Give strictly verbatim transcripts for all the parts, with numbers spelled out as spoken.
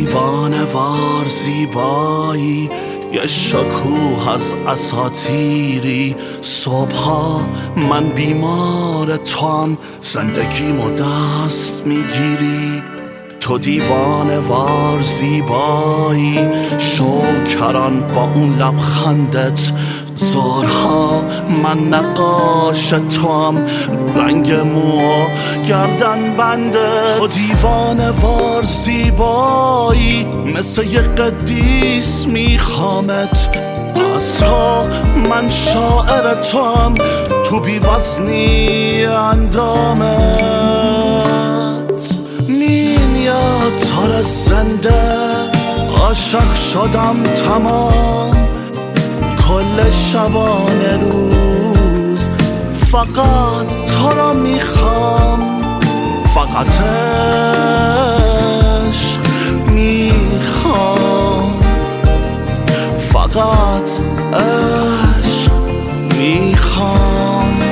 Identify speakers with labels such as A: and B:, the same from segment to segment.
A: دیوانه وار زیبایی، یه شکوه از اساطیری. صبحا من بیمار توام، زندگیمو دست میگیری. تو دیوانه وار زیبایی، شوکران با اون لبخندت. زورها من نقاش توام، رنگ مو گردن بنده. تو دیوانه وار زیبایی، مثل یه قدیس میخوامت. عصرها من شاعر توام، تو بیوزنی اندامت. میاد تار زنده، عاشق شدم تمام. کل شبانه روز فقط تو را میخوام، فقط عشق میخوام، فقط عشق میخوام.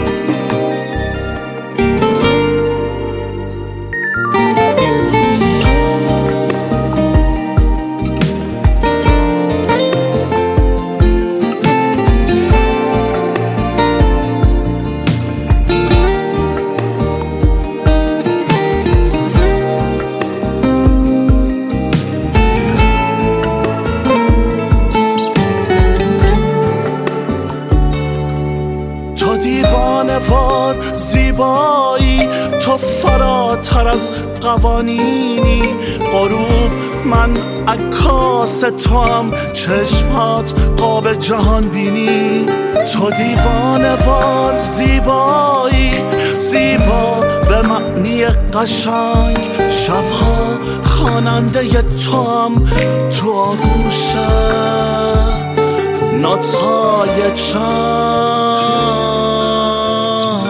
A: تو دیوانه وار زیبایی، تو فراتر از قوانینی. غروب من عکاس توام، چشمات قاب جهان بینی. تو دیوانه وار زیبایی، زیبا به معنی قشنگ. شبها خواننده توام، تو آغوشه نوت‌های چنگ.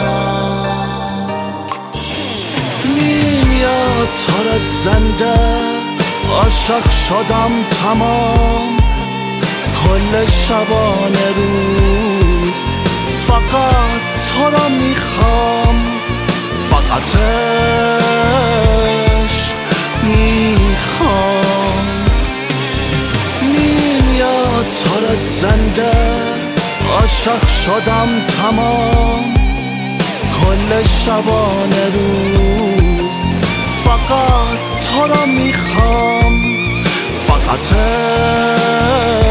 A: میاد تار زنده، عاشق شدم تمام. کل شبانه روز فقط تو را میخوام، فقط عشق میخوام. میاد تار زنده، عاشق شدم تمام. کل شبانه روز فقط تو را میخوام، فقط